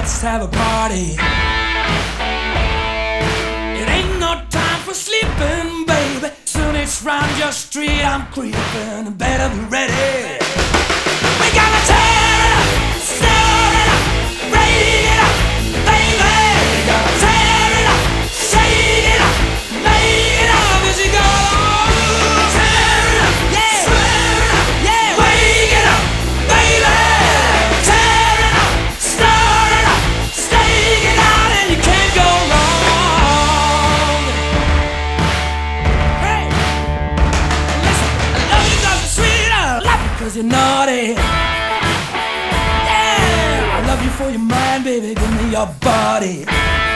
let's have a party. It ain't no time for sleeping, baby. Soon it's round your street, I'm creeping. Better be ready. We gotta tear it up, stir it up, break it up, baby. We gotta tear it up, shake it up, make it up as you go. Tear it up, yeah, stir it up, yeah, wake it up, baby. Tear it up, stir it up, stake it out, and you can't go wrong. Hey, listen, I love you 'cause you're sweet, I love you 'cause you're naughty. Yeah, I love you for your mind, baby, give me your body.